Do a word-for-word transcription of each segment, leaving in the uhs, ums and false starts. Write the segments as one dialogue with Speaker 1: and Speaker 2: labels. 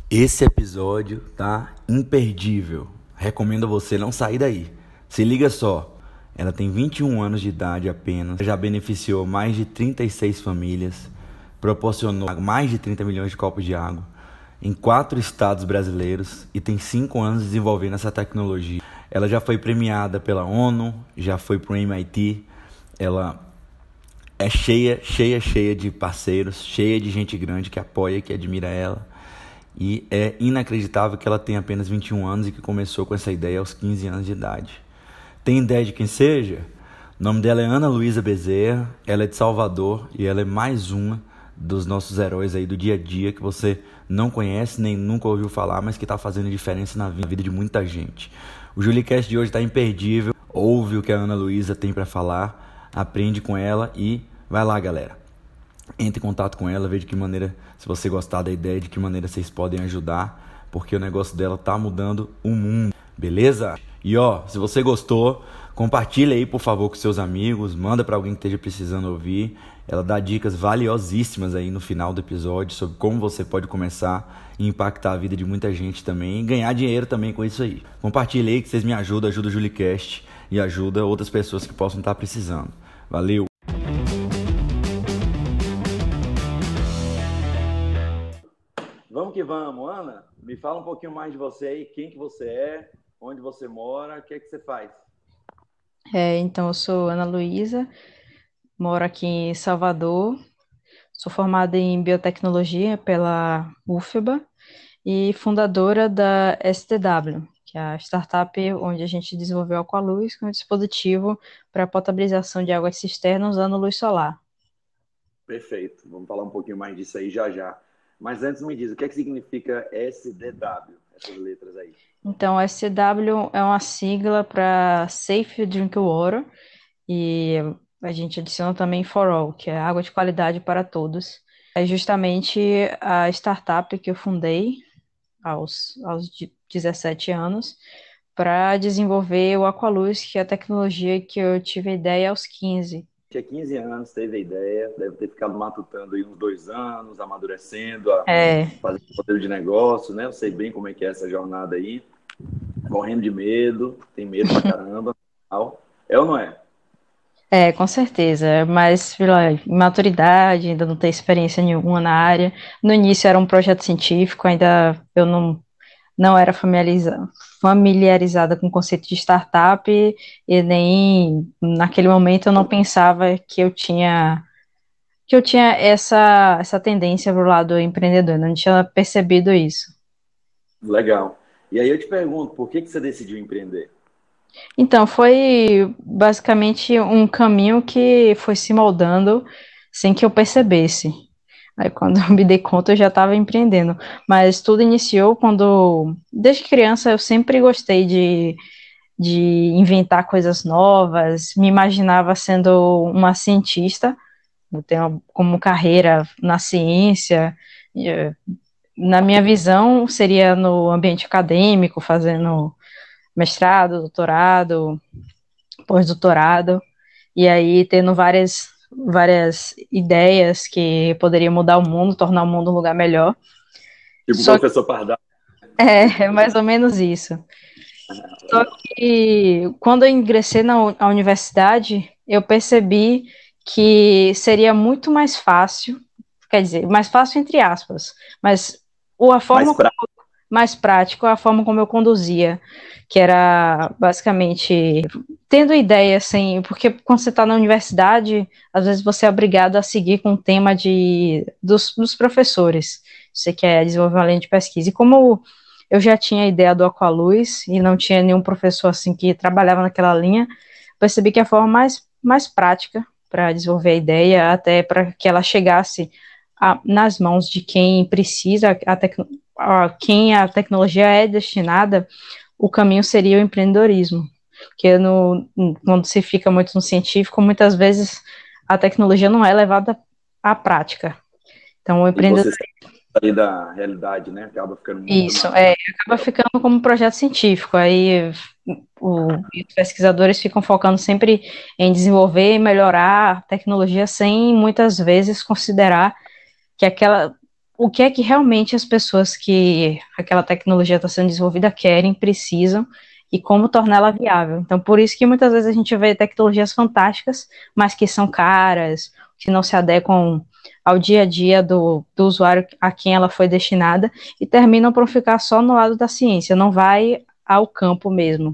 Speaker 1: Esse episódio tá imperdível. Recomendo a você não sair daí. Se liga só. Ela tem vinte e um anos de idade apenas, já beneficiou mais de trinta e seis famílias, proporcionou mais de trinta milhões de copos de água em quatro estados brasileiros e tem cinco anos desenvolvendo essa tecnologia. Ela já foi premiada pela ONU, já foi para o M I T, ela é cheia, cheia, cheia de parceiros, cheia de gente grande que apoia, que admira ela. E é inacreditável que ela tenha apenas vinte e um anos e que começou com essa ideia aos quinze anos de idade. Tem ideia de quem seja? O nome dela é Ana Luísa Bezerra, ela é de Salvador e ela é mais uma dos nossos heróis aí do dia a dia que você não conhece nem nunca ouviu falar, mas que está fazendo diferença na vida de muita gente. O JuliCast de hoje está imperdível, ouve o que a Ana Luísa tem para falar, aprende com ela e vai lá, galera. Entre em contato com ela, veja de que maneira, se você gostar da ideia, de que maneira vocês podem ajudar, porque o negócio dela tá mudando o mundo, beleza? E ó, se você gostou, compartilha aí, por favor, com seus amigos, manda para alguém que esteja precisando ouvir. Ela dá dicas valiosíssimas aí no final do episódio sobre como você pode começar e impactar a vida de muita gente também e ganhar dinheiro também com isso aí. Compartilha aí que vocês me ajudam, ajuda o JuliCast e ajuda outras pessoas que possam estar precisando. Valeu! Vamos que vamos, Ana, me fala um pouquinho mais de você aí, quem que você é, onde você mora, o que é que você faz?
Speaker 2: É, então, eu sou Ana Luísa, moro aqui em Salvador, sou formada em biotecnologia pela U F B A e fundadora da S T W, que é a startup onde a gente desenvolveu a Aqualuz, que é um dispositivo para potabilização de águas cisternas usando luz solar.
Speaker 1: Perfeito, vamos falar um pouquinho mais disso aí já já. Mas antes me diz, o que é que significa S D W, essas letras aí?
Speaker 2: Então, S T W é uma sigla para Safe Drinking Water e a gente adiciona também For All, que é água de qualidade para todos. É justamente a startup que eu fundei aos, aos dezessete anos para desenvolver o Aqualuz, que é a tecnologia que eu tive a ideia aos quinze.
Speaker 1: Tinha quinze anos, teve a ideia, deve ter ficado matutando aí uns dois anos, amadurecendo, a
Speaker 2: É,
Speaker 1: fazer um modelo de negócio, né? Eu sei bem como é que é essa jornada aí, morrendo de medo, tem medo pra caramba. É ou não é?
Speaker 2: é, com certeza, mas pela imaturidade, ainda não tenho experiência nenhuma na área. No início era um projeto científico, ainda eu não, não era familiariza, familiarizada com o conceito de startup e nem naquele momento eu não pensava que eu tinha que eu tinha essa, essa tendência para o lado empreendedor, não tinha percebido isso.
Speaker 1: Legal. E aí eu te pergunto, por que que você decidiu empreender?
Speaker 2: Então, foi basicamente um caminho que foi se moldando sem que eu percebesse. Aí, quando eu me dei conta, eu já estava empreendendo. Mas tudo iniciou quando, desde criança, eu sempre gostei de, de inventar coisas novas, me imaginava sendo uma cientista, eu tenho como carreira na ciência. Na minha visão, seria no ambiente acadêmico, fazendo mestrado, doutorado, pós-doutorado, e aí tendo várias, várias ideias que poderiam mudar o mundo, tornar o mundo um lugar melhor.
Speaker 1: Tipo o
Speaker 2: Só que
Speaker 1: professor Pardal.
Speaker 2: é, é mais ou menos isso. Só
Speaker 1: Legal.
Speaker 2: que quando eu ingressei na na universidade, eu percebi que seria muito mais fácil, quer dizer, mais fácil entre aspas, mas a
Speaker 1: Mais
Speaker 2: forma
Speaker 1: prático.
Speaker 2: mais prático a forma como eu conduzia, que era basicamente tendo ideia, assim, porque quando você está na universidade, às vezes você é obrigado a seguir com o tema de, dos, dos professores. Você quer desenvolver uma linha de pesquisa. E como eu já tinha a ideia do Aqualuz e não tinha nenhum professor assim que trabalhava naquela linha, percebi que a forma mais, mais prática para desenvolver a ideia, até para que ela chegasse a, nas mãos de quem precisa, a, tec, a quem a tecnologia é destinada, o caminho seria o empreendedorismo. Porque no, quando se fica muito no científico, muitas vezes a tecnologia não é levada à prática. Então, o
Speaker 1: E você
Speaker 2: empreendedorismo,
Speaker 1: sair da realidade, né? Acaba ficando muito
Speaker 2: isso,
Speaker 1: mais.
Speaker 2: é, acaba ficando como um projeto científico. Aí o, os pesquisadores ficam focando sempre em desenvolver e melhorar a tecnologia sem muitas vezes considerar que aquela o que é que realmente as pessoas que aquela tecnologia está sendo desenvolvida querem, precisam, e como torná-la viável. Então, por isso que muitas vezes a gente vê tecnologias fantásticas, mas que são caras, que não se adequam ao dia a dia do, do usuário a quem ela foi destinada, e terminam por ficar só no lado da ciência, não vai ao campo mesmo.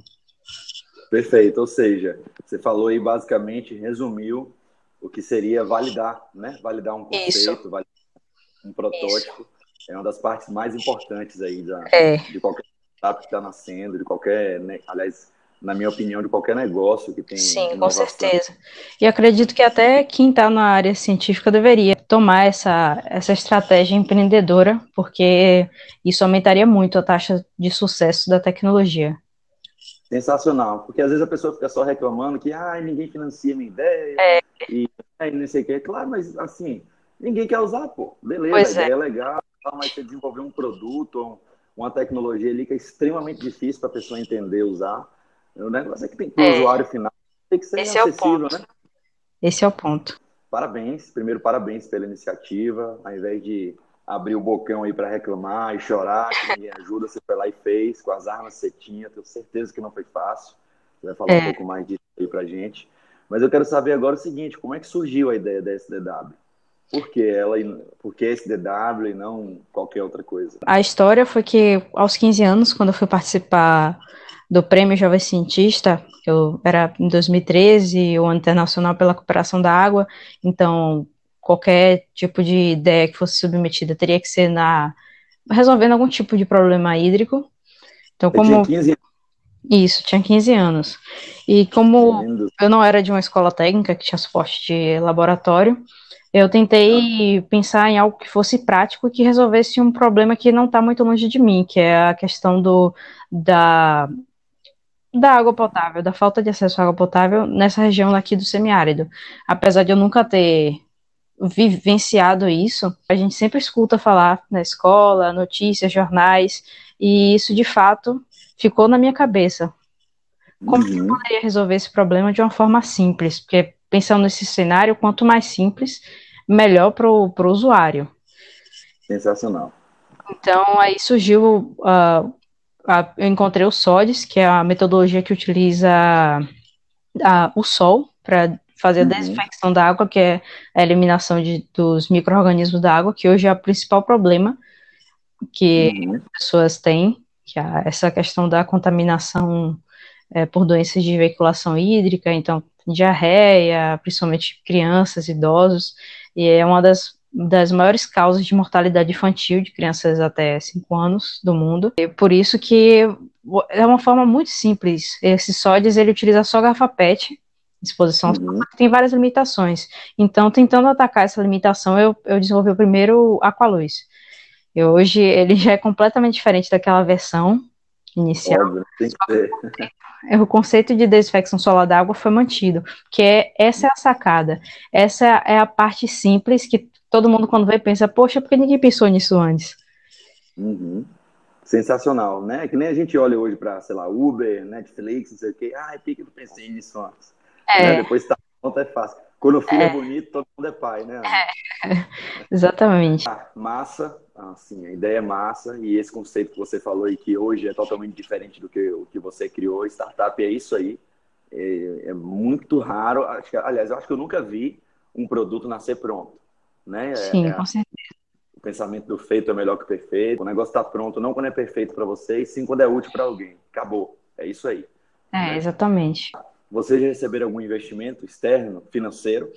Speaker 1: Perfeito, ou seja, você falou aí basicamente, resumiu o que seria validar, né? Validar um conceito, Isso. validar um protótipo. Isso. É uma das partes mais importantes aí da,
Speaker 2: é.
Speaker 1: de qualquer startup que está nascendo, de qualquer, né, aliás, na minha opinião, de qualquer negócio que tem
Speaker 2: Sim,
Speaker 1: inovação.
Speaker 2: com certeza. E acredito que até quem está na área científica deveria tomar essa, essa estratégia empreendedora, porque isso aumentaria muito a taxa de sucesso da tecnologia.
Speaker 1: Sensacional, porque às vezes a pessoa fica só reclamando que ah, ninguém financia minha ideia,
Speaker 2: é.
Speaker 1: e, e não sei o que. Claro, mas assim, ninguém quer usar, pô. Beleza,
Speaker 2: pois
Speaker 1: a ideia
Speaker 2: é.
Speaker 1: é legal, mas você desenvolver um produto, uma tecnologia ali que é extremamente difícil para a pessoa entender, usar. O negócio é que tem que o
Speaker 2: é.
Speaker 1: usuário final tem que ser
Speaker 2: Esse
Speaker 1: acessível,
Speaker 2: é o ponto.
Speaker 1: né?
Speaker 2: Esse é o ponto.
Speaker 1: Parabéns, primeiro parabéns pela iniciativa, ao invés de abrir o bocão aí para reclamar e chorar, que ninguém ajuda, você foi lá e fez, com as armas que você tinha, tenho certeza que não foi fácil. Você vai falar é. um pouco mais disso aí pra gente. Mas eu quero saber agora o seguinte, como é que surgiu a ideia da S D W? Por que ela, por que S D W e não qualquer outra coisa?
Speaker 2: A história foi que aos quinze anos, quando eu fui participar do Prêmio Jovem Cientista, eu era em dois mil e treze, o Ano Internacional pela Cooperação da Água, então qualquer tipo de ideia que fosse submetida teria que ser na resolvendo algum tipo de problema hídrico. Então,
Speaker 1: Você
Speaker 2: como
Speaker 1: tinha quinze anos?
Speaker 2: Isso, tinha quinze anos. E como Lindo. Eu não era de uma escola técnica que tinha suporte de laboratório, eu tentei pensar em algo que fosse prático e que resolvesse um problema que não está muito longe de mim, que é a questão do, da, da água potável, da falta de acesso à água potável nessa região aqui do semiárido. Apesar de eu nunca ter vivenciado isso, a gente sempre escuta falar na escola, notícias, jornais, e isso de fato ficou na minha cabeça. Como uhum. eu poderia resolver esse problema de uma forma simples? Porque pensando nesse cenário, quanto mais simples, melhor para o usuário.
Speaker 1: Sensacional.
Speaker 2: Então, aí surgiu, uh, a, eu encontrei o S O D S, que é a metodologia que utiliza a, o sol para fazer a desinfecção uhum. da água, que é a eliminação de, dos micro-organismos da água, que hoje é o principal problema que uhum. as pessoas têm, que é essa questão da contaminação é, por doenças de veiculação hídrica, então diarreia, principalmente crianças, idosos, e é uma das, das maiores causas de mortalidade infantil de crianças até cinco anos do mundo. E por isso que é uma forma muito simples. Esse S O D S, ele utiliza só garrafa P E T, disposição, uhum. tem várias limitações. Então, tentando atacar essa limitação, eu, eu desenvolvi o primeiro Aqualuz. E hoje ele já é completamente diferente daquela versão inicial.
Speaker 1: Óbvio, tem que ser.
Speaker 2: O conceito de desinfecção solar da água foi mantido, que é, essa é a sacada, essa é a parte simples que todo mundo quando vê pensa, poxa, por que ninguém pensou nisso antes?
Speaker 1: Uhum. Sensacional, né? Que nem a gente olha hoje para, sei lá, Uber, Netflix, não sei o quê, ah, por que eu não pensei nisso antes? É. Né? Depois tá pronto, é fácil. Quando o filho é, é bonito, todo mundo é pai, né?
Speaker 2: É. Exatamente.
Speaker 1: Ah, massa, assim, a ideia é massa, e esse conceito que você falou aí, que hoje é totalmente diferente do que o que você criou, startup é isso aí, é, é muito raro, acho que, aliás, eu acho que eu nunca vi um produto nascer pronto, né?
Speaker 2: Sim,
Speaker 1: é,
Speaker 2: com certeza.
Speaker 1: O pensamento do feito é melhor que o perfeito, o negócio está pronto, não quando é perfeito para você, e sim quando é útil para alguém, acabou, é isso aí.
Speaker 2: É,
Speaker 1: né?
Speaker 2: Exatamente.
Speaker 1: Vocês já receberam algum investimento externo, financeiro?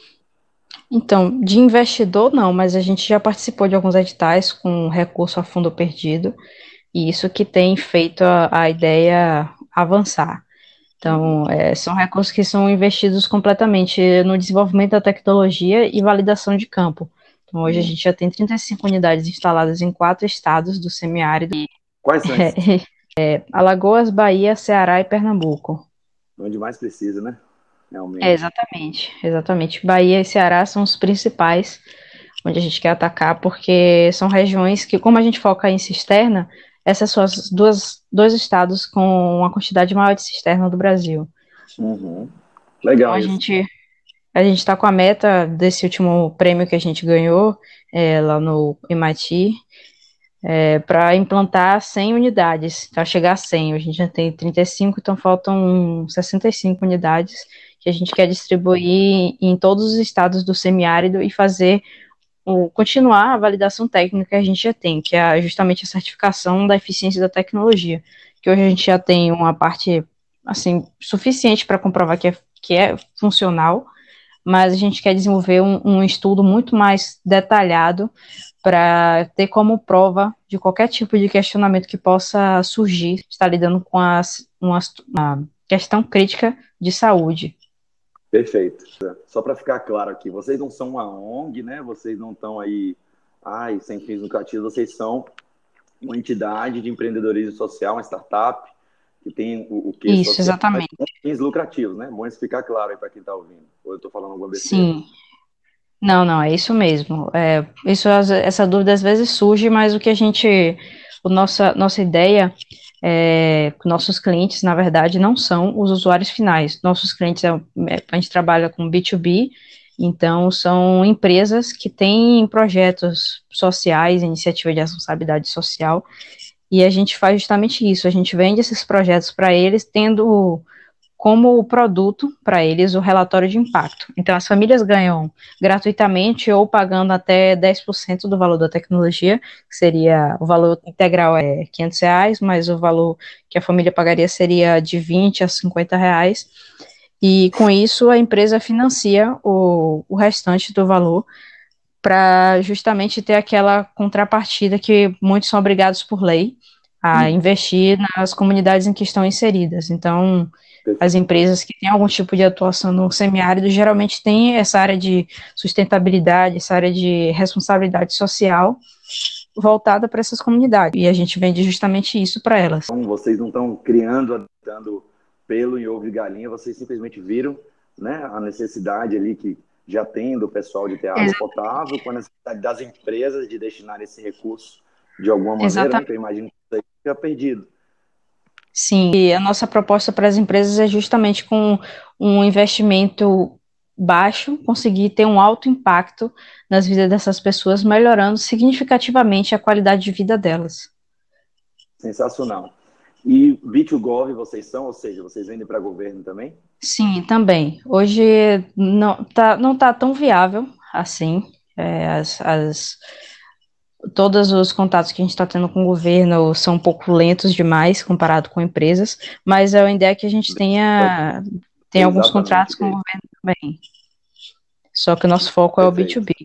Speaker 2: Então, de investidor não, mas a gente já participou de alguns editais com recurso a fundo perdido, e isso que tem feito a, a ideia avançar. Então, uhum. é, são recursos que são investidos completamente no desenvolvimento da tecnologia e validação de campo. Então, hoje uhum. a gente já tem trinta e cinco unidades instaladas em quatro estados do semiárido.
Speaker 1: Quais são esses?
Speaker 2: É, é, Alagoas, Bahia, Ceará e Pernambuco.
Speaker 1: Onde mais precisa, né? Realmente.
Speaker 2: É, exatamente, exatamente. Bahia e Ceará são os principais onde a gente quer atacar, porque são regiões que, como a gente foca em cisterna, essas são as duas, dois estados com uma quantidade maior de cisterna do Brasil.
Speaker 1: Uhum. Legal
Speaker 2: então, a
Speaker 1: isso.
Speaker 2: gente, A gente está com a meta desse último prêmio que a gente ganhou é, lá no M I T, é, para implantar cem unidades, para chegar a cem. A gente já tem trinta e cinco, então faltam sessenta e cinco unidades que a gente quer distribuir em todos os estados do semiárido e fazer o, continuar a validação técnica que a gente já tem, que é justamente a certificação da eficiência da tecnologia, que hoje a gente já tem uma parte assim suficiente para comprovar que é, que é funcional, mas a gente quer desenvolver um, um estudo muito mais detalhado para ter como prova de qualquer tipo de questionamento que possa surgir, está lidando com as, uma, uma questão crítica de saúde.
Speaker 1: Perfeito. Só para ficar claro aqui, vocês não são uma O N G, né? Vocês não estão aí, ai, sem fins lucrativos, vocês são uma entidade de empreendedorismo social, uma startup, que tem o, o que
Speaker 2: Isso,
Speaker 1: social,
Speaker 2: exatamente.
Speaker 1: mas com fins lucrativos, né? Bom isso ficar claro aí para quem está ouvindo. Ou eu estou falando alguma besteira?
Speaker 2: Sim. Não, não, é isso mesmo. É, isso, essa dúvida às vezes surge, mas o que a gente, o nossa, nossa ideia é que nossos clientes, na verdade, não são os usuários finais. Nossos clientes, é, a gente trabalha com B dois B, então são empresas que têm projetos sociais, iniciativa de responsabilidade social, e a gente faz justamente isso. A gente vende esses projetos para eles, tendo como produto para eles o relatório de impacto. Então, as famílias ganham gratuitamente ou pagando até dez por cento do valor da tecnologia, que seria o valor integral é quinhentos reais, mas o valor que a família pagaria seria de vinte a cinquenta reais. E com isso, a empresa financia o, o restante do valor para justamente ter aquela contrapartida que muitos são obrigados por lei a
Speaker 1: Uhum.
Speaker 2: investir nas comunidades em que estão inseridas. Então, as empresas que têm algum tipo de atuação no semiárido geralmente têm essa área de sustentabilidade, essa área de responsabilidade social voltada para essas comunidades. E a gente vende justamente isso para elas.
Speaker 1: Então, vocês não estão criando, adaptando pelo em ovo de galinha, vocês simplesmente viram, né, a necessidade ali que já tem do pessoal de ter água
Speaker 2: Exatamente.
Speaker 1: potável, com a necessidade das empresas de destinar esse recurso de alguma maneira, né, que eu imagino que isso aí fica perdido.
Speaker 2: Sim, e a nossa proposta para as empresas é justamente com um investimento baixo, conseguir ter um alto impacto nas vidas dessas pessoas, melhorando significativamente a qualidade de vida delas.
Speaker 1: Sensacional. E B dois Gov vocês são, ou seja, vocês vendem para governo também?
Speaker 2: Sim, também. Hoje não tá, não tá tão viável assim. É, as, as, todos os contatos que a gente está tendo com o governo são um pouco lentos demais comparado com empresas, mas a ideia é que a gente tenha tem alguns contratos com o governo também. Só que o nosso foco é o B dois B.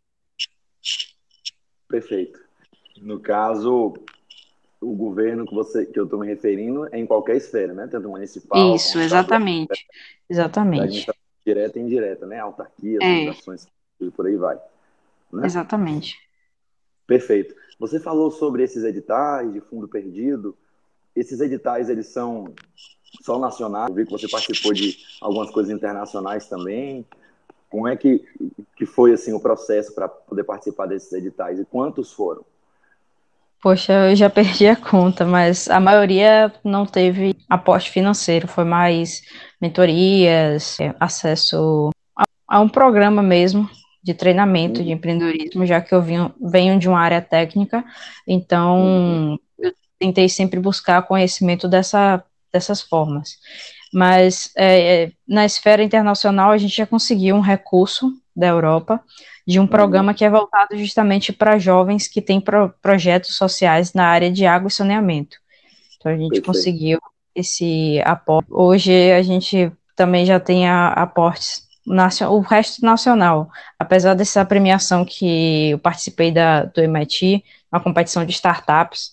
Speaker 1: Perfeito. No caso, o governo que, você, que eu estou me referindo é em qualquer esfera, né? Tanto municipal,
Speaker 2: Isso, exatamente. Exatamente.
Speaker 1: Administração direta e indireta, né? Autarquias,
Speaker 2: É.
Speaker 1: fundações e por aí vai. Né?
Speaker 2: Exatamente.
Speaker 1: Perfeito. Você falou sobre esses editais de fundo perdido. Esses editais, eles são só nacionais? Eu vi que você participou de algumas coisas internacionais também. Como é que, que foi assim, o processo para poder participar desses editais e quantos foram?
Speaker 2: Poxa, eu já perdi a conta, mas a maioria não teve aporte financeiro, foi mais mentorias, acesso a, a um programa mesmo de treinamento uhum. de empreendedorismo, já que eu venho, venho de uma área técnica, então uhum. eu tentei sempre buscar conhecimento dessa, dessas formas. Mas é, na esfera internacional a gente já conseguiu um recurso da Europa de um programa que é voltado justamente para jovens que têm pro, projetos sociais na área de água e saneamento. Então a gente Perfeito. conseguiu esse aporte. Hoje a gente também já tem a, aportes, o resto nacional. Apesar dessa premiação que eu participei da, do M I T, uma competição de startups,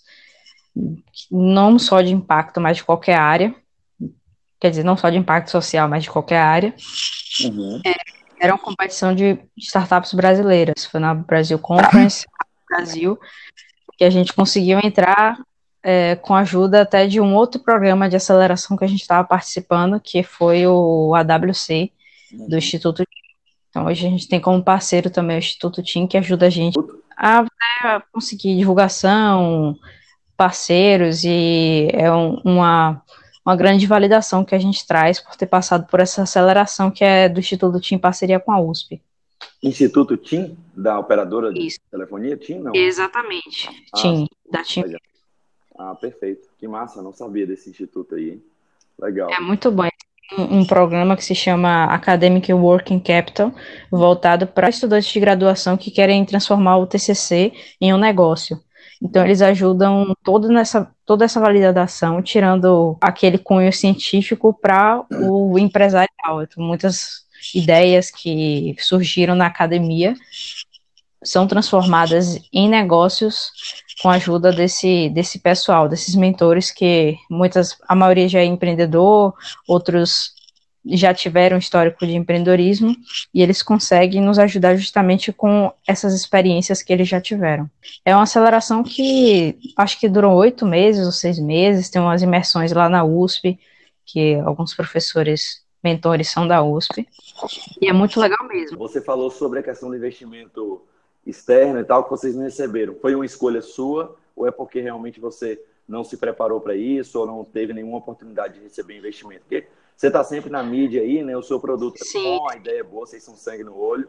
Speaker 2: não só de impacto, mas de qualquer área. Quer dizer, não só de impacto social, mas de qualquer área. Uhum. É, era uma competição de startups brasileiras. Foi na Brasil Conference, Brasil, que a gente conseguiu entrar é, com a ajuda até de um outro programa de aceleração que a gente estava participando, que foi o A W C, do uhum. Instituto Tim. Então, hoje a gente tem como parceiro também o Instituto Tim, que ajuda a gente a, a conseguir divulgação, parceiros, e é um, uma... uma grande validação que a gente traz por ter passado por essa aceleração que é do Instituto TIM em parceria com a U S P.
Speaker 1: Instituto TIM, da operadora de
Speaker 2: Isso.
Speaker 1: telefonia? TIM, não?
Speaker 2: Exatamente.
Speaker 1: Ah,
Speaker 2: TIM, da TIM.
Speaker 1: legal. Ah, perfeito. Que massa, não sabia desse instituto aí, hein? Legal.
Speaker 2: É muito bom. Um, um programa que se chama Academic Working Capital, voltado para estudantes de graduação que querem transformar o T C C em um negócio. Então, eles ajudam toda, nessa, toda essa validação, tirando aquele cunho científico para o empresarial. Então, muitas ideias que surgiram na academia são transformadas em negócios com a ajuda desse, desse pessoal, desses mentores que muitas, a maioria já é empreendedor, outros já tiveram histórico de empreendedorismo e eles conseguem nos ajudar justamente com essas experiências que eles já tiveram. É uma aceleração que acho que durou oito meses ou seis meses, tem umas imersões lá na U S P, que alguns professores mentores são da U S P, e é muito legal mesmo.
Speaker 1: Você falou sobre a questão do investimento externo e tal, que vocês não receberam. Foi uma escolha sua ou é porque realmente você não se preparou para isso ou não teve nenhuma oportunidade de receber investimento? Porque você está sempre na mídia aí, né? O seu produto é
Speaker 2: Sim.
Speaker 1: bom, a ideia é boa, vocês são sangue no olho.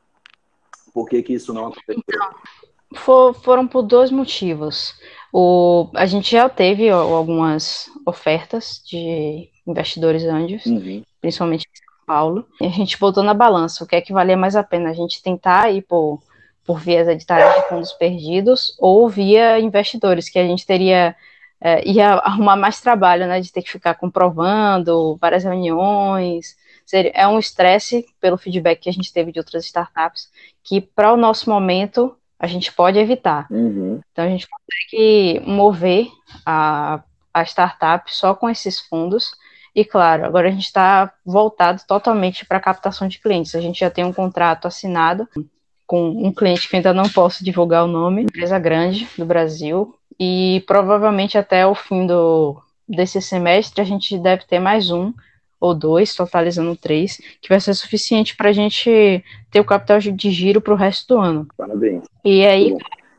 Speaker 1: Por que que isso não aconteceu?
Speaker 2: Então, for, foram por dois motivos. O, a gente já teve ó, algumas ofertas de investidores anjos,
Speaker 1: Uhum.
Speaker 2: principalmente em São Paulo, e a gente botou na balança o que é que valia mais a pena, a gente tentar ir por, por vias editais de fundos perdidos ou via investidores, que a gente teria, é, ia arrumar mais trabalho, né, de ter que ficar comprovando, várias reuniões. Seria, é um estresse pelo feedback que a gente teve de outras startups, que para o nosso momento a gente pode evitar.
Speaker 1: Uhum.
Speaker 2: Então a gente consegue mover a, a startup só com esses fundos. E claro, agora a gente está voltado totalmente para a captação de clientes. A gente já tem um contrato assinado com um cliente que ainda não posso divulgar o nome, empresa grande do Brasil, e provavelmente até o fim do, desse semestre a gente deve ter mais um ou dois, totalizando três, que vai ser suficiente para a gente ter o capital de giro para o resto do ano.
Speaker 1: Parabéns.
Speaker 2: E aí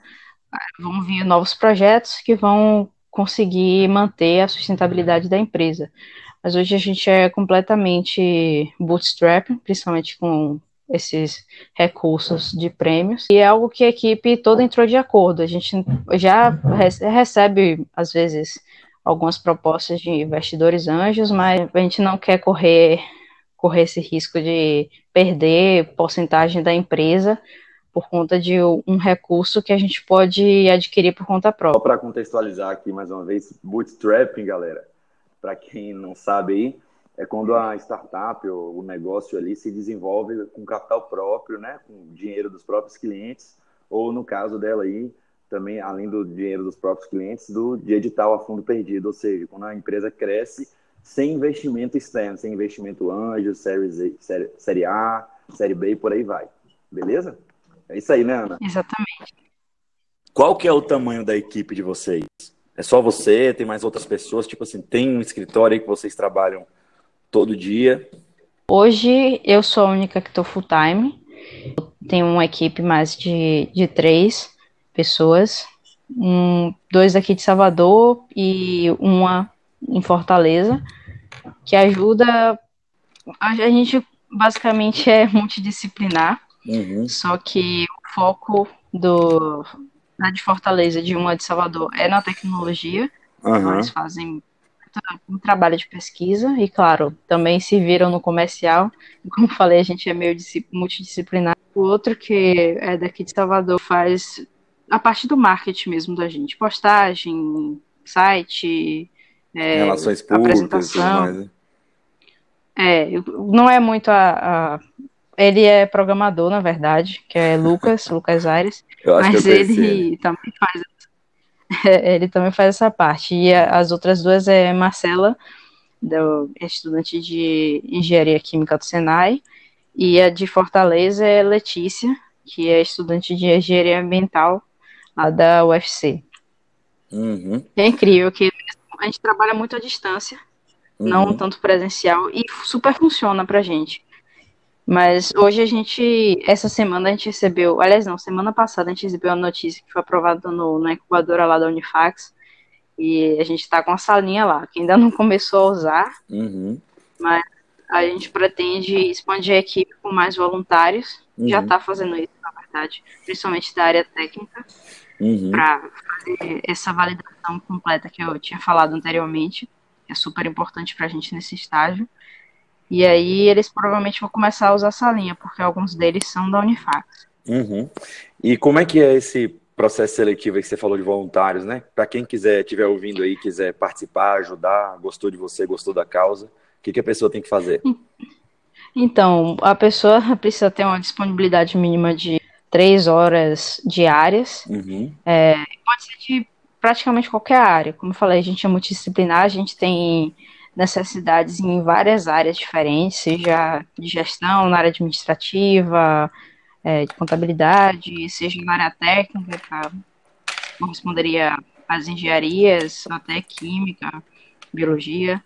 Speaker 2: vão vir novos projetos que vão conseguir manter a sustentabilidade da empresa. Mas hoje a gente é completamente bootstrap, principalmente com esses recursos de prêmios, e é algo que a equipe toda entrou de acordo. A gente já recebe, às vezes, algumas propostas de investidores anjos, mas a gente não quer correr, correr esse risco de perder porcentagem da empresa por conta de um recurso que a gente pode adquirir por conta própria.
Speaker 1: Só para contextualizar aqui mais uma vez, bootstrapping, galera, para quem não sabe aí, é quando a startup ou o negócio ali se desenvolve com capital próprio, né, com dinheiro dos próprios clientes, ou no caso dela aí, também, além do dinheiro dos próprios clientes, do, de edital a fundo perdido, ou seja, quando a empresa cresce sem investimento externo, sem investimento anjo, série, série, série A, série B e por aí vai. Beleza? É isso aí, né, Ana?
Speaker 2: Exatamente.
Speaker 1: Qual que é o tamanho da equipe de vocês? É só você? Tem mais outras pessoas? Tipo assim, tem um escritório aí que vocês trabalham todo dia?
Speaker 2: Hoje eu sou a única que estou full time. Tenho uma equipe mais de, de três pessoas. Um, dois aqui de Salvador e uma em Fortaleza, que ajuda. A gente basicamente é multidisciplinar. Uhum. Só que o foco do, da de Fortaleza, de uma de Salvador, é na tecnologia. Uhum. Então eles fazem um trabalho de pesquisa e, claro, também se viram no comercial. Como falei, a gente é meio multidisciplinar. O outro, que é daqui de Salvador, faz a parte do marketing mesmo da gente. Postagem, site, é,
Speaker 1: relações públicas,
Speaker 2: apresentação.
Speaker 1: Mais, né?
Speaker 2: É, não é muito a... a ele é programador, na verdade, que é Lucas, Lucas Aires, mas ele, ele também faz ele também faz essa parte. E as outras duas é Marcela, do, estudante de Engenharia Química do Senai, e a de Fortaleza é Letícia, que é estudante de Engenharia Ambiental lá da U F C. Uhum. É incrível que a gente trabalha muito à distância, uhum. não tanto presencial, e super funciona pra gente. Mas hoje a gente, essa semana a gente recebeu, aliás não, semana passada a gente recebeu a notícia que foi aprovada no, na incubadora lá da Unifax, E a gente está com a salinha lá, que ainda não começou a usar,
Speaker 1: Uhum.
Speaker 2: mas a gente pretende expandir a equipe com mais voluntários. Já
Speaker 1: Uhum.
Speaker 2: está fazendo isso, na verdade, principalmente da área técnica,
Speaker 1: Uhum.
Speaker 2: para fazer essa validação completa que eu tinha falado anteriormente, que é super importante para a gente nesse estágio. E aí eles provavelmente vão começar a usar essa linha, porque alguns deles são da Unifax.
Speaker 1: Uhum. E como é que é esse processo seletivo aí que você falou de voluntários, né? Para quem quiser, estiver ouvindo aí, quiser participar, ajudar, gostou de você, gostou da causa, o que, que a pessoa tem que fazer?
Speaker 2: Então, a pessoa precisa ter uma disponibilidade mínima de três horas diárias.
Speaker 1: Uhum.
Speaker 2: É, pode ser de praticamente qualquer área. Como eu falei, a gente é multidisciplinar, a gente tem necessidades em várias áreas diferentes, seja de gestão, na área administrativa, é, de contabilidade, seja na área técnica, corresponderia às engenharias, até química, biologia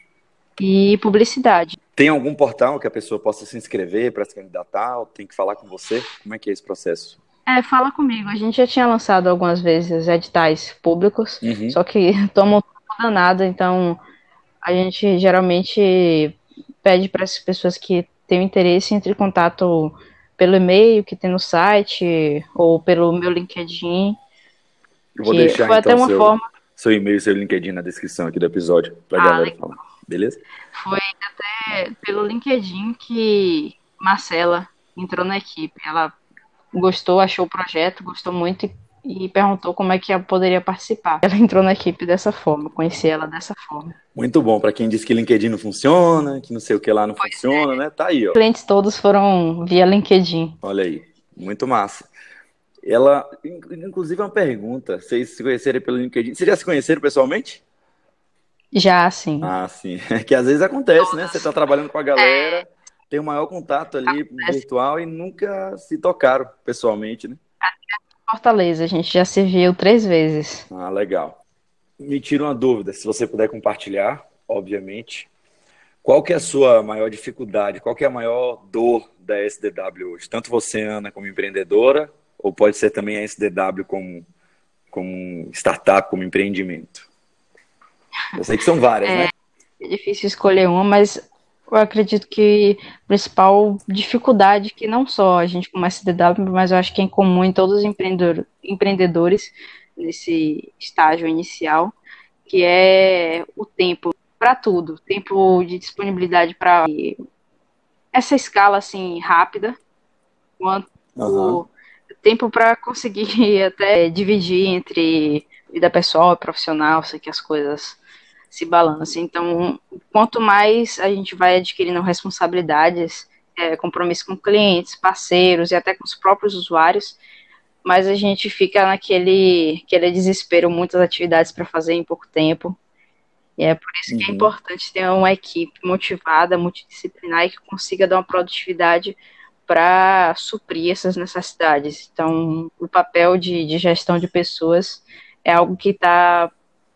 Speaker 2: e publicidade.
Speaker 1: Tem algum portal que a pessoa possa se inscrever para se candidatar ou tem que falar com você? Como é que é esse processo?
Speaker 2: É, fala comigo. A gente já tinha lançado algumas vezes editais públicos,
Speaker 1: Uhum.
Speaker 2: só que tomam toda nada, então a gente geralmente pede para as pessoas que têm interesse entre em contato pelo e-mail que tem no site ou pelo meu LinkedIn,
Speaker 1: Eu vou
Speaker 2: que
Speaker 1: deixar
Speaker 2: foi até
Speaker 1: então
Speaker 2: uma
Speaker 1: seu,
Speaker 2: forma.
Speaker 1: seu e-mail e seu LinkedIn na descrição aqui do episódio para a
Speaker 2: Ah,
Speaker 1: galera
Speaker 2: legal.
Speaker 1: falar. Beleza?
Speaker 2: Foi até pelo LinkedIn que Marcela entrou na equipe. Ela gostou, achou o projeto, gostou muito e, e perguntou como é que ela poderia participar. Ela entrou na equipe dessa forma, conheci ela dessa forma.
Speaker 1: Muito bom. Para quem diz que LinkedIn não funciona, que não sei o que lá não funciona, né? Tá aí,
Speaker 2: Os
Speaker 1: ó.
Speaker 2: clientes todos foram via LinkedIn.
Speaker 1: Olha aí. Muito massa. Ela, inclusive, é uma pergunta. Vocês se conhecerem pelo LinkedIn. Vocês já se conheceram pessoalmente?
Speaker 2: Já, assim,
Speaker 1: Ah, sim. É que às vezes acontece, né? Você
Speaker 2: todas.
Speaker 1: tá trabalhando com a
Speaker 2: É,
Speaker 1: galera, tem o maior contato ali
Speaker 2: acontece.
Speaker 1: virtual e nunca se tocaram pessoalmente, né?
Speaker 2: Fortaleza, a gente já se viu três vezes.
Speaker 1: Ah, legal. Me tira uma dúvida, se você puder compartilhar, obviamente. Qual que é a sua maior dificuldade? Qual que é a maior dor da S D W hoje? Tanto você, Ana, como empreendedora, ou pode ser também a S D W como, como startup, como empreendimento? Eu sei que são várias, né?
Speaker 2: É difícil escolher uma, mas eu acredito que a principal dificuldade, que não só a gente como S D W, mas eu acho que é em comum em todos os empreendedor, empreendedores nesse estágio inicial, que é o tempo para tudo, tempo de disponibilidade para essa escala assim rápida, quanto
Speaker 1: Aham.
Speaker 2: tempo para conseguir até dividir entre vida pessoal e profissional, sei que as coisas se balancem. Então, quanto mais a gente vai adquirindo responsabilidades, é, compromisso com clientes, parceiros e até com os próprios usuários, mais a gente fica naquele aquele desespero, muitas atividades para fazer em pouco tempo. E é por isso que é
Speaker 1: Uhum.
Speaker 2: importante ter uma equipe motivada, multidisciplinar e que consiga dar uma produtividade para suprir essas necessidades. Então, o papel de, de gestão de pessoas é algo que tá,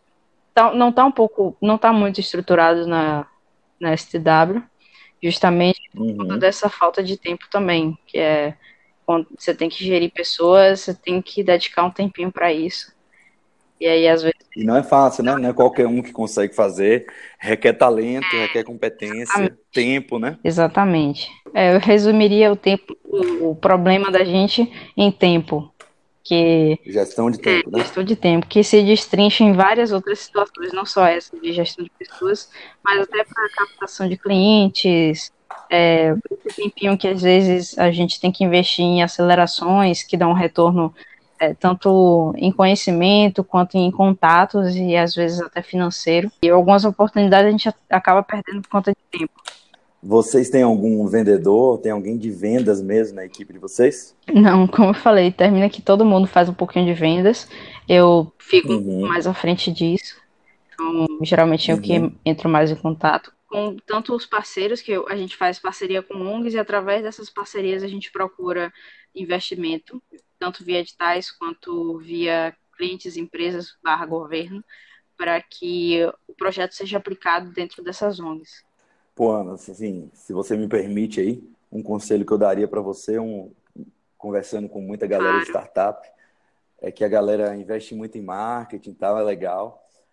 Speaker 2: tá não está um pouco, não está muito estruturado na, na S T W, justamente por conta
Speaker 1: Uhum.
Speaker 2: dessa falta de tempo também, que é quando você tem que gerir pessoas, você tem que dedicar um tempinho para isso. E aí, às vezes,
Speaker 1: E não é fácil, né? Não é qualquer um que consegue fazer. Requer talento, requer competência, tempo, né?
Speaker 2: exatamente. É, eu resumiria o tempo, o, o problema da gente em tempo, que
Speaker 1: Gestão de
Speaker 2: é
Speaker 1: tempo, né?
Speaker 2: gestão de tempo, que se destrincha em várias outras situações, não só essa de gestão de pessoas, mas até para captação de clientes, é, esse tempinho que às vezes a gente tem que investir em acelerações que dão um retorno é, tanto em conhecimento quanto em contatos e às vezes até financeiro. E algumas oportunidades a gente acaba perdendo por conta de tempo.
Speaker 1: Vocês têm algum vendedor, tem alguém de vendas mesmo na equipe de vocês?
Speaker 2: Não, como eu falei, termina que todo mundo faz um pouquinho de vendas. Eu fico um pouco
Speaker 1: Uhum.
Speaker 2: mais à frente disso. Então, geralmente eu que
Speaker 1: Uhum.
Speaker 2: entro mais em contato com tanto os parceiros, que a gente faz parceria com O N Gs, e através dessas parcerias a gente procura investimento, tanto via editais quanto via clientes, empresas, barra governo, para que o projeto seja aplicado dentro dessas O N Gs.
Speaker 1: Pô, Ana, assim, se você me permite aí, um conselho que eu daria para você, um, conversando com muita galera de
Speaker 2: Claro.
Speaker 1: startup, é que a galera investe muito em marketing e tal, é legal,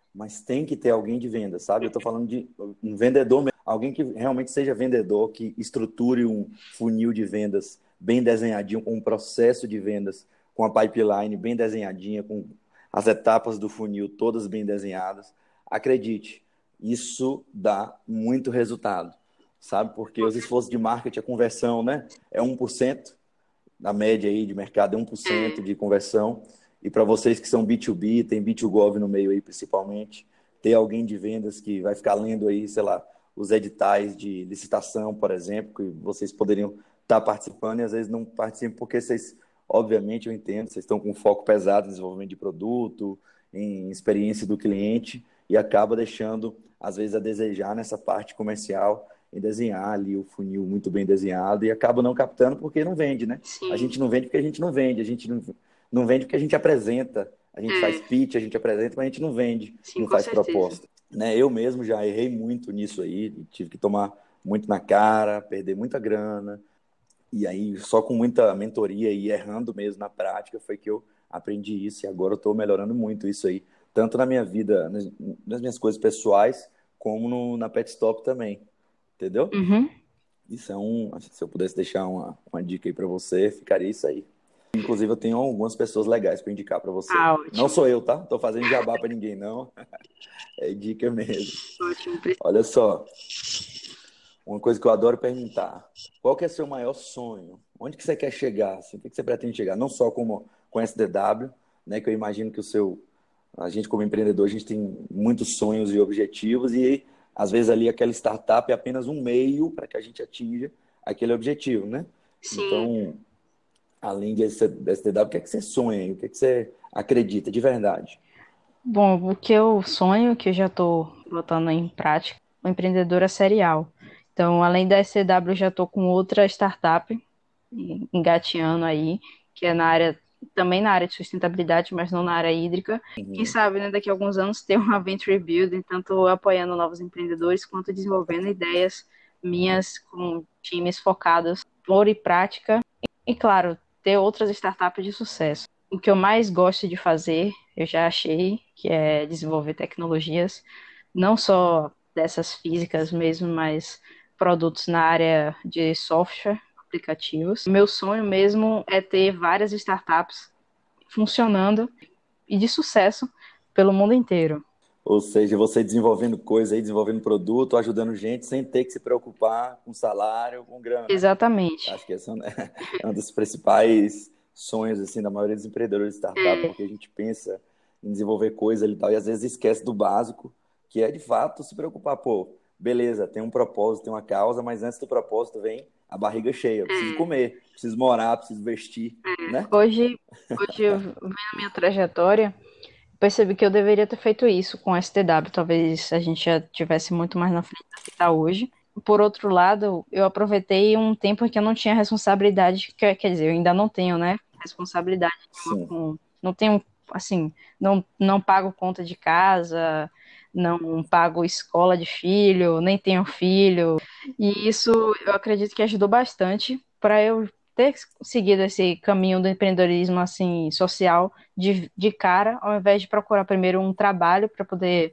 Speaker 1: mas tem que ter alguém de venda, sabe? Eu estou falando de um vendedor, alguém que realmente seja vendedor, que estruture um funil de vendas bem desenhadinho, com um processo de vendas, com a pipeline bem desenhadinha, com as etapas do funil todas bem desenhadas. Acredite, isso dá muito resultado, sabe? Porque os esforços de marketing, a conversão, né? É um por cento, na média aí de mercado, é um por cento de conversão. E para vocês que são B dois B, tem B dois Gov no meio aí principalmente, ter alguém de vendas que vai ficar lendo aí, sei lá, os editais de licitação, por exemplo, que vocês poderiam estar participando e às vezes não participam porque vocês, obviamente, eu entendo, vocês estão com foco pesado em desenvolvimento de produto, em experiência do cliente e acaba deixando, às vezes, a desejar nessa parte comercial em desenhar ali o funil muito bem desenhado e acaba não captando porque não vende, né?
Speaker 2: Sim.
Speaker 1: A gente não vende porque a gente não vende, a gente não, não vende porque a gente apresenta, a gente é. faz pitch, a gente apresenta, mas a gente não vende, Sim, não faz certeza. proposta. Né? Eu mesmo já errei muito nisso aí, tive que tomar muito na cara, perder muita grana, e aí só com muita mentoria e errando mesmo na prática foi que eu aprendi isso e agora eu estou melhorando muito isso aí, tanto na minha vida, nas, nas minhas coisas pessoais, como no, na Pet Stop também. Entendeu?
Speaker 2: Uhum.
Speaker 1: Isso é um. Se eu pudesse deixar uma, uma dica aí para você, ficaria isso aí. Inclusive, eu tenho algumas pessoas legais para indicar para você.
Speaker 2: Ah, ótimo.
Speaker 1: Não sou eu, tá? Não tô fazendo jabá para ninguém, não. É dica mesmo.
Speaker 2: Ótimo.
Speaker 1: Olha só. Uma coisa que eu adoro perguntar. Qual que é seu maior sonho? Onde que você quer chegar? Assim, o que você pretende chegar? Não só como com S D W, né? Que eu imagino que o seu... A gente, como empreendedor, a gente tem muitos sonhos e objetivos e às vezes ali aquela startup é apenas um meio para que a gente atinja aquele objetivo, né?
Speaker 2: Sim.
Speaker 1: Então, além de S D W, o que é que você sonha? O que é que você acredita de verdade?
Speaker 2: Bom, o que eu sonho, que eu já estou botando em prática, uma empreendedora serial. Então, além da S D W, eu já estou com outra startup engateando aí, que é na área, também na área de sustentabilidade, mas não na área hídrica. Uhum. Quem sabe, né, daqui a alguns anos ter uma Venture Building, tanto apoiando novos empreendedores, quanto desenvolvendo ideias minhas com times focados em valor e prática. E, claro, ter outras startups de sucesso. O que eu mais gosto de fazer, eu já achei, que é desenvolver tecnologias, não só dessas físicas mesmo, mas produtos na área de software, aplicativos. Meu sonho mesmo é ter várias startups funcionando e de sucesso pelo mundo inteiro.
Speaker 1: Ou seja, você desenvolvendo coisa aí, desenvolvendo produto, ajudando gente sem ter que se preocupar com salário, com grana.
Speaker 2: Exatamente.
Speaker 1: Acho que esse é um dos principais sonhos assim, da maioria dos empreendedores de startup, é. porque a gente pensa em desenvolver coisa e tal, e às vezes esquece do básico, que é de fato se preocupar. Pô, beleza, tem um propósito, tem uma causa, mas antes do propósito vem a barriga cheia. Preciso é. comer, preciso morar, preciso vestir. É. Né?
Speaker 2: Hoje, hoje eu vendo a minha trajetória, percebi que eu deveria ter feito isso com S T W. Talvez a gente já tivesse muito mais na frente do que está hoje. Por outro lado, eu aproveitei um tempo em que eu não tinha responsabilidade, quer dizer, eu ainda não tenho, né, responsabilidade. Com, não tenho, assim, não, não pago conta de casa, não pago escola de filho, nem tenho filho. E isso eu acredito que ajudou bastante para eu ter seguido esse caminho do empreendedorismo assim, social de, de cara, ao invés de procurar primeiro um trabalho para poder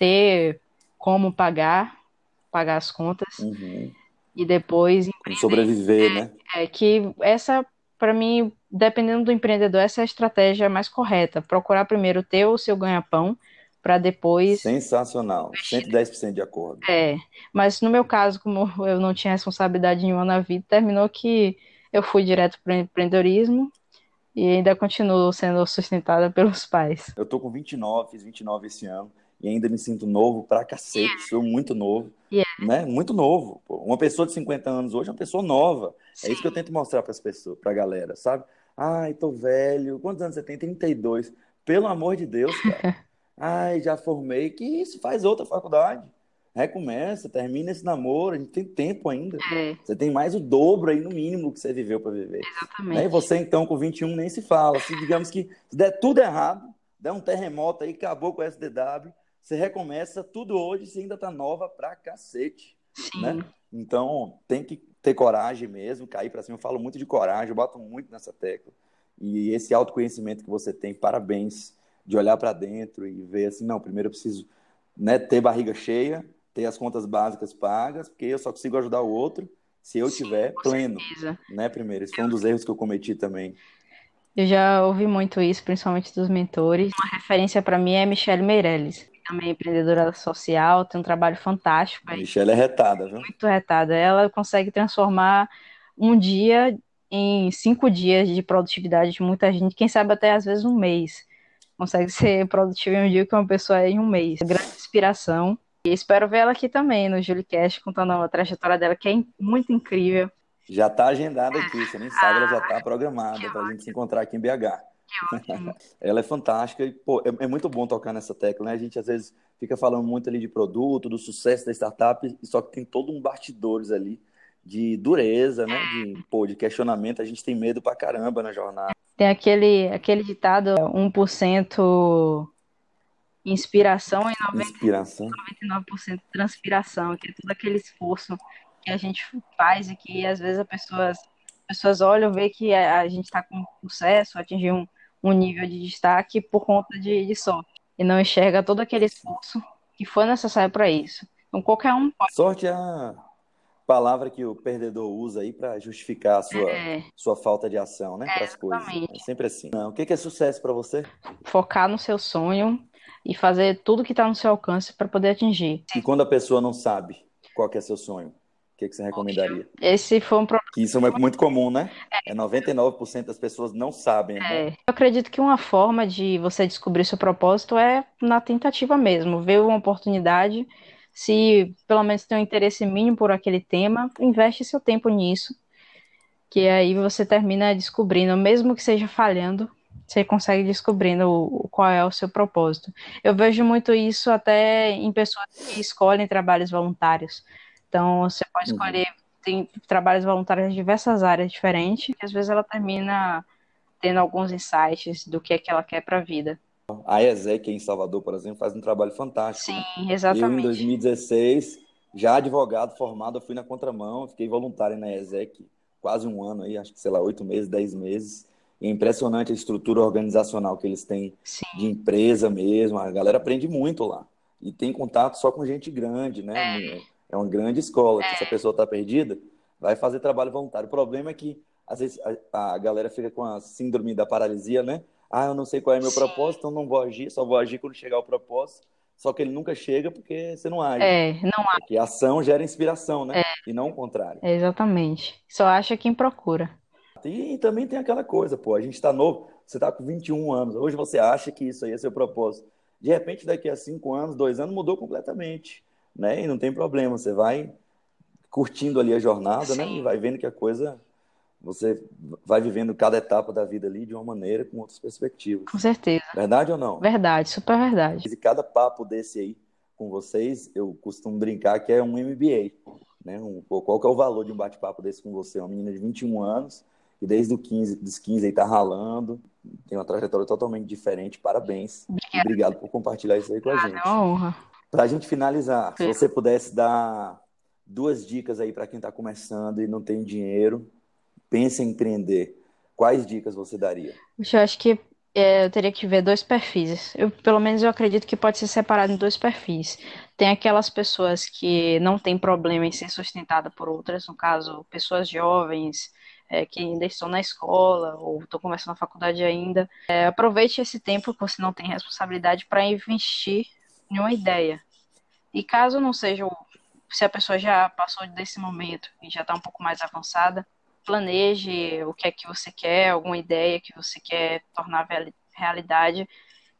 Speaker 2: ter como pagar, pagar as contas, uhum. e depois empreender.
Speaker 1: Sobreviver, é, né?
Speaker 2: É que essa, para mim, dependendo do empreendedor, essa é a estratégia mais correta. Procurar primeiro ter o seu ganha-pão, para depois...
Speaker 1: Sensacional, cento e dez por cento de acordo.
Speaker 2: É, mas no meu caso, como eu não tinha responsabilidade nenhuma na vida, terminou que eu fui direto para o empreendedorismo e ainda continuo sendo sustentada pelos pais.
Speaker 1: Eu tô com vinte e nove, fiz vinte e nove esse ano e ainda me sinto novo pra cacete, yeah. sou muito novo, yeah. né? Muito novo. Pô. Uma pessoa de cinquenta anos hoje é uma pessoa nova. Sim. É isso que eu tento mostrar para as pessoas, pra galera, sabe? Ai, tô velho. Quantos anos você tem? trinta e dois. Pelo amor de Deus, cara. Ai, já formei. Que isso? Faz outra faculdade. Recomeça, termina esse namoro. A gente tem tempo ainda.
Speaker 2: É.
Speaker 1: Você tem mais o dobro aí, no mínimo, que você viveu para viver.
Speaker 2: Exatamente.
Speaker 1: Né? E você, então, com vinte e um, nem se fala. Se, digamos que se der tudo errado, der um terremoto aí, acabou com o S D W, você recomeça tudo hoje, você ainda tá nova pra cacete.
Speaker 2: Sim.
Speaker 1: Né? Então, tem que ter coragem mesmo, cair para cima. Eu falo muito de coragem, eu boto muito nessa tecla. E esse autoconhecimento que você tem, parabéns. de olhar para dentro e ver assim, não, primeiro eu preciso, né, ter barriga cheia, ter as contas básicas pagas, porque eu só consigo ajudar o outro se eu
Speaker 2: Sim,
Speaker 1: tiver
Speaker 2: com
Speaker 1: pleno,
Speaker 2: certeza.
Speaker 1: né, primeiro. Esse foi um dos erros que eu cometi também.
Speaker 2: Eu já ouvi muito isso, principalmente dos mentores. Uma referência para mim é Michelle Meirelles, que também é empreendedora social, tem um trabalho fantástico, é
Speaker 1: Michelle é retada, viu?
Speaker 2: muito retada. Ela consegue transformar um dia em cinco dias de produtividade de muita gente, quem sabe até às vezes um mês. Consegue ser produtiva em um dia que uma pessoa é em um mês. Grande inspiração. E espero ver ela aqui também no JuliCast, contando a trajetória dela, que é muito incrível.
Speaker 1: Já está agendada aqui, você nem sabe, ela já está programada para a gente se encontrar aqui em B H. Ela é fantástica e, pô, é, é muito bom tocar nessa tecla, né? A gente às vezes fica falando muito ali de produto, do sucesso da startup, e só que tem todo um bastidores ali de dureza, né? De, pô, de questionamento, a gente tem medo pra caramba na jornada.
Speaker 2: Tem aquele, aquele ditado, um por cento inspiração e
Speaker 1: Inspiração.
Speaker 2: noventa e nove por cento transpiração, que é todo aquele esforço que a gente faz e que às vezes as pessoas, as pessoas olham, vê que a, a gente está com sucesso, atingir um, um nível de destaque por conta de, de sorte, e não enxerga todo aquele esforço que foi necessário para isso. Então qualquer um pode.
Speaker 1: Sorte é a palavra que o perdedor usa aí para justificar a sua,
Speaker 2: É,
Speaker 1: sua falta de ação, né? Para
Speaker 2: é
Speaker 1: as coisas. É
Speaker 2: exatamente.
Speaker 1: sempre assim. Não, o que que é sucesso para você?
Speaker 2: Focar no seu sonho e fazer tudo que está no seu alcance para poder atingir.
Speaker 1: E quando a pessoa não sabe qual que é seu sonho, o que que você recomendaria?
Speaker 2: Esse foi um problema.
Speaker 1: Que isso é muito comum, né? É noventa e nove por cento das pessoas não sabem, né?
Speaker 2: Eu acredito que uma forma de você descobrir seu propósito é na tentativa mesmo, ver uma oportunidade, se pelo menos tem um interesse mínimo por aquele tema, investe seu tempo nisso, que aí você termina descobrindo, mesmo que seja falhando, você consegue descobrindo o, qual é o seu propósito. Eu vejo muito isso até em pessoas que escolhem trabalhos voluntários. Então, você pode
Speaker 1: Uhum.
Speaker 2: escolher, tem trabalhos voluntários em diversas áreas diferentes, e às vezes ela termina tendo alguns insights do que é que ela quer para a vida.
Speaker 1: A ESEC em Salvador, por exemplo, faz um trabalho fantástico, né?
Speaker 2: Sim,
Speaker 1: Eu, em
Speaker 2: exatamente.
Speaker 1: dois mil e dezesseis, já advogado formado, eu fui na contramão, fiquei voluntário na ESEC quase um ano aí, acho que, sei lá, oito meses, dez meses. E é impressionante a estrutura organizacional que eles têm de
Speaker 2: Sim,
Speaker 1: empresa mesmo. A galera aprende muito lá. E tem contato só com gente grande, né? É uma grande escola, que se a pessoa está perdida, vai fazer trabalho voluntário. O problema é que, às vezes, a, a galera fica com a síndrome da paralisia, né? Ah, eu não sei qual é meu
Speaker 2: sim.
Speaker 1: propósito, então não vou agir, só vou agir quando chegar o propósito. Só que ele nunca chega porque você não age.
Speaker 2: É, não há.
Speaker 1: Porque a ação gera inspiração, né? E não o contrário.
Speaker 2: É, exatamente. Só acha quem procura.
Speaker 1: E também tem aquela coisa, pô, a gente está novo, você está com vinte e um anos, hoje você acha que isso aí é seu propósito. De repente, daqui a cinco anos, dois anos, mudou completamente, né? E não tem problema, você vai curtindo ali a jornada, né? E
Speaker 2: Sim,
Speaker 1: vai vendo que a coisa, você vai vivendo cada etapa da vida ali de uma maneira, com outras
Speaker 2: com
Speaker 1: perspectivas.
Speaker 2: certeza.
Speaker 1: Verdade ou não?
Speaker 2: Verdade, super verdade.
Speaker 1: E cada papo desse aí com vocês, eu costumo brincar que é um M B A, né? Um, qual que é o valor de um bate-papo desse com você? Uma menina de vinte e um anos, que desde os quinze, dos quinze aí tá ralando, tem uma trajetória totalmente diferente, parabéns. E
Speaker 2: Obrigada,
Speaker 1: obrigado por compartilhar isso aí com a
Speaker 2: é uma
Speaker 1: gente.
Speaker 2: honra.
Speaker 1: Para a gente finalizar, se você pudesse dar duas dicas aí para quem está começando e não tem dinheiro, pensa em empreender, quais dicas você daria?
Speaker 2: Eu acho que é, eu teria que ver dois perfis. Eu, pelo menos eu acredito que pode ser separado em dois perfis. Tem aquelas pessoas que não têm problema em ser sustentada por outras, no caso, pessoas jovens, é, que ainda estão na escola ou estão começando a faculdade ainda. É, aproveite esse tempo que você não tem responsabilidade para investir em uma ideia. E caso não seja, o- se a pessoa já passou desse momento e já está um pouco mais avançada, planeje o que é que você quer, alguma ideia que você quer tornar reali- realidade.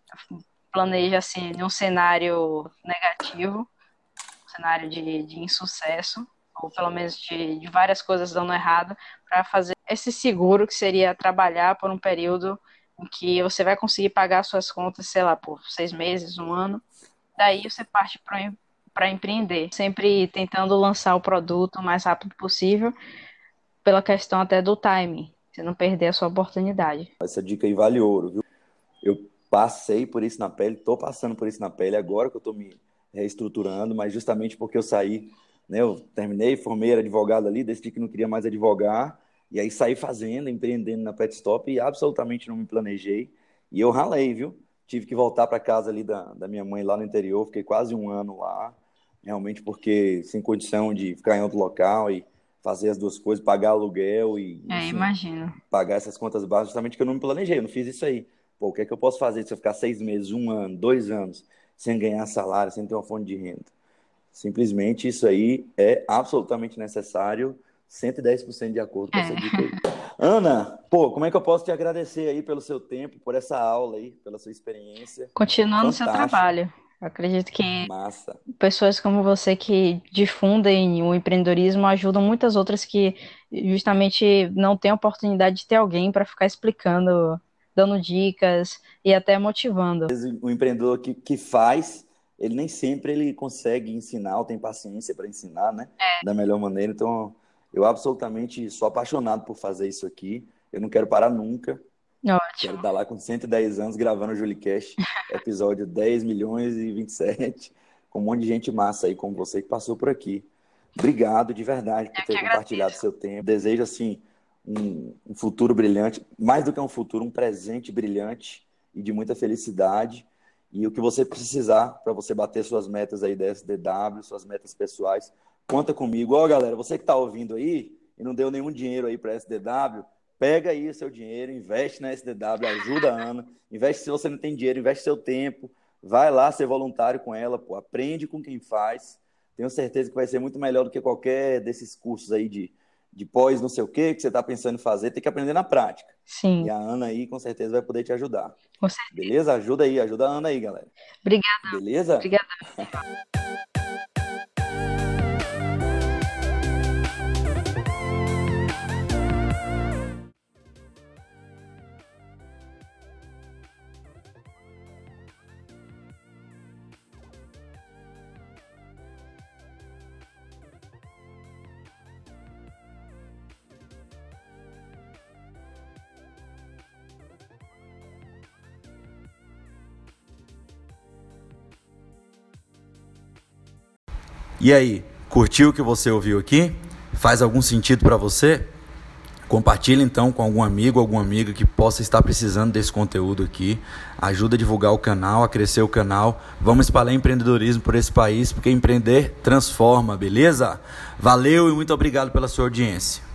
Speaker 2: Planeje assim, em um cenário negativo, um cenário de, de insucesso, ou pelo menos de, de várias coisas dando errado, para fazer esse seguro que seria trabalhar por um período em que você vai conseguir pagar suas contas, sei lá, por seis meses, um ano. Daí você parte para empreender, sempre tentando lançar o produto o mais rápido possível, pela questão até do timing, você não perder a sua oportunidade.
Speaker 1: Essa dica aí vale ouro, viu? Eu passei por isso na pele, estou passando por isso na pele agora que eu estou me reestruturando, mas justamente porque eu saí, né? Eu terminei, formei, era advogado ali, decidi que não queria mais advogar, e aí saí fazendo, empreendendo na Pet Stop e absolutamente não me planejei. E eu ralei, viu? tive que voltar para casa ali da, da minha mãe lá no interior, fiquei quase um ano lá, realmente porque sem condição de ficar em outro local e fazer as duas coisas, pagar aluguel e,
Speaker 2: É,
Speaker 1: enfim,
Speaker 2: imagino.
Speaker 1: pagar essas contas básicas, justamente que eu não me planejei, eu não fiz isso aí. Pô, o que é que eu posso fazer se eu ficar seis meses, um ano, dois anos, sem ganhar salário, sem ter uma fonte de renda? Simplesmente isso aí é absolutamente necessário, cento e dez por cento de acordo com essa
Speaker 2: É.
Speaker 1: dica aí. Ana, pô, como é que eu posso te agradecer aí pelo seu tempo, por essa aula aí, pela sua experiência?
Speaker 2: Continuando o seu
Speaker 1: Fantástico,
Speaker 2: trabalho. Eu acredito que
Speaker 1: massa.
Speaker 2: pessoas como você que difundem o empreendedorismo ajudam muitas outras que justamente não têm a oportunidade de ter alguém para ficar explicando, dando dicas e até motivando.
Speaker 1: O empreendedor que, que faz, ele nem sempre ele consegue ensinar ou tem paciência para ensinar, né? Da melhor maneira. Então, eu absolutamente sou apaixonado por fazer isso aqui. Eu não quero parar nunca. Quero
Speaker 2: Ótimo.
Speaker 1: estar lá com cento e dez anos gravando o JuliCast, episódio dez milhões e vinte e sete, com um monte de gente massa aí como você que passou por aqui. Obrigado de verdade por
Speaker 2: Eu que
Speaker 1: ter compartilhado seu tempo. Desejo, assim, um, um futuro brilhante, mais do que um futuro, um presente brilhante e de muita felicidade. E o que você precisar para você bater suas metas aí da S D W, suas metas pessoais, conta comigo. Ó, galera, você que está ouvindo aí e não deu nenhum dinheiro aí para a S D W, pega aí o seu dinheiro, investe na S D W, ajuda a Ana, investe se você não tem dinheiro, investe seu tempo, vai lá ser voluntário com ela, pô, aprende com quem faz. Tenho certeza que vai ser muito melhor do que qualquer desses cursos aí de, de pós não sei o quê, que você está pensando em fazer, tem que aprender na prática.
Speaker 2: Sim,
Speaker 1: E a Ana aí com certeza vai poder te ajudar.
Speaker 2: com certeza.
Speaker 1: Beleza? Ajuda aí, ajuda a Ana aí, galera.
Speaker 2: Obrigada.
Speaker 1: Beleza?
Speaker 2: Obrigada.
Speaker 1: E aí, curtiu o que você ouviu aqui? Faz algum sentido para você? Compartilhe então com algum amigo, alguma amiga que possa estar precisando desse conteúdo aqui. Ajuda a divulgar o canal, a crescer o canal. Vamos espalhar empreendedorismo por esse país, porque empreender transforma, beleza? Valeu e muito obrigado pela sua audiência.